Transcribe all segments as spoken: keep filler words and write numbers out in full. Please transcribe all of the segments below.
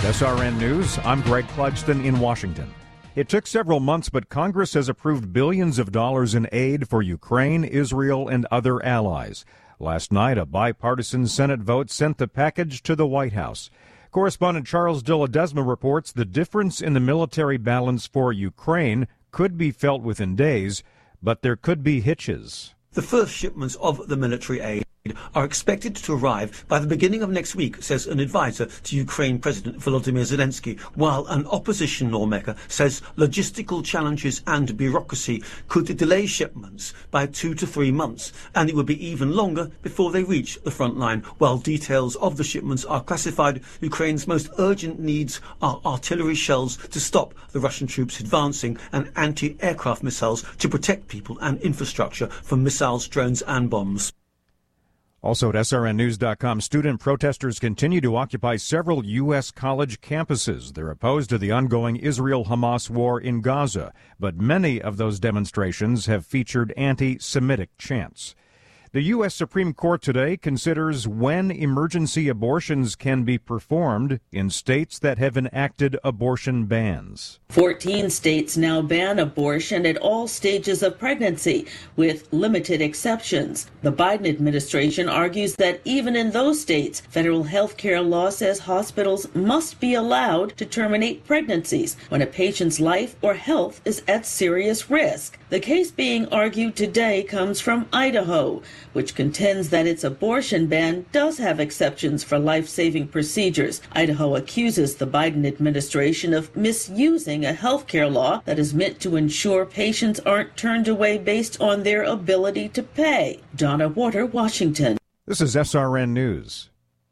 S R N News, I'm Greg Clugston in Washington. It took several months, but Congress has approved billions of dollars in aid for Ukraine, Israel, and other allies. Last night, a bipartisan Senate vote sent the package to the White House. Correspondent Charles de Ledesma reports the difference in the military balance for Ukraine could be felt within days, but there could be hitches. The first shipments of the military aid are expected to arrive by the beginning of next week, says an advisor to Ukraine President Volodymyr Zelensky, while an opposition lawmaker says logistical challenges and bureaucracy could delay shipments by two to three months, and it would be even longer before they reach the front line. While details of the shipments are classified, Ukraine's most urgent needs are artillery shells to stop the Russian troops advancing and anti-aircraft missiles to protect people and infrastructure from missiles, drones and bombs. Also at S R N news dot com, student protesters continue to occupy several U S college campuses. They're opposed to the ongoing Israel-Hamas war in Gaza, but many of those demonstrations have featured anti-Semitic chants. The U S Supreme Court today considers when emergency abortions can be performed in states that have enacted abortion bans. Fourteen states now ban abortion at all stages of pregnancy, with limited exceptions. The Biden administration argues that even in those states, federal health care law says hospitals must be allowed to terminate pregnancies when a patient's life or health is at serious risk. The case being argued today comes from Idaho, which contends that its abortion ban does have exceptions for life-saving procedures. Idaho accuses the Biden administration of misusing a health care law that is meant to ensure patients aren't turned away based on their ability to pay. Donna Water, Washington. This is S R N News.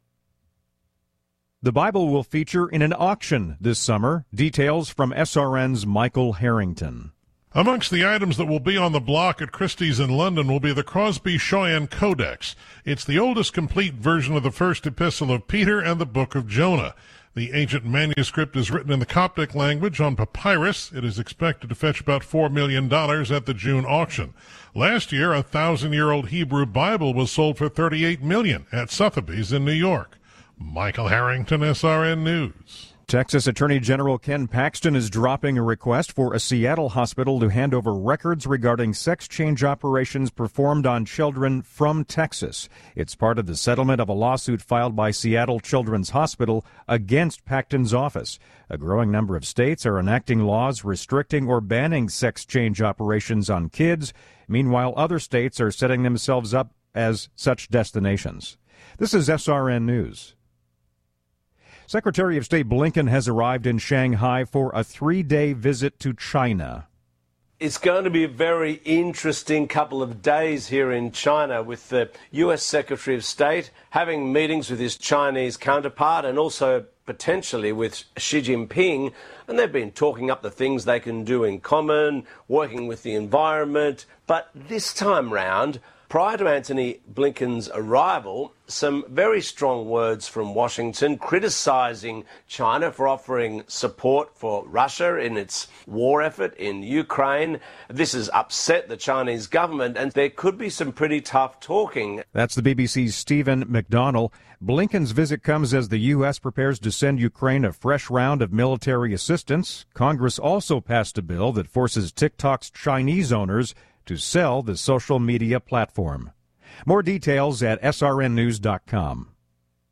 The Bible will feature in an auction this summer. Details from S R N's Michael Harrington. Amongst the items that will be on the block at Christie's in London will be the Crosby-Schoen Codex. It's the oldest complete version of the first epistle of Peter and the book of Jonah. The ancient manuscript is written in the Coptic language on papyrus. It is expected to fetch about four million dollars at the June auction. Last year, a thousand-year-old Hebrew Bible was sold for thirty-eight million dollars at Sotheby's in New York. Michael Harrington, S R N News. Texas Attorney General Ken Paxton is dropping a request for a Seattle hospital to hand over records regarding sex change operations performed on children from Texas. It's part of the settlement of a lawsuit filed by Seattle Children's Hospital against Paxton's office. A growing number of states are enacting laws restricting or banning sex change operations on kids. Meanwhile, other states are setting themselves up as such destinations. This is S R N News. Secretary of State Blinken has arrived in Shanghai for a three-day visit to China. It's going to be a very interesting couple of days here in China, with the U S Secretary of State having meetings with his Chinese counterpart and also potentially with Xi Jinping. And they've been talking up the things they can do in common, working with the environment. But this time round, prior to Antony Blinken's arrival, some very strong words from Washington criticizing China for offering support for Russia in its war effort in Ukraine. This has upset the Chinese government, and there could be some pretty tough talking. That's the B B C's Stephen McDonnell. Blinken's visit comes as the U S prepares to send Ukraine a fresh round of military assistance. Congress also passed a bill that forces TikTok's Chinese owners to sell the social media platform. More details at S R N news dot com.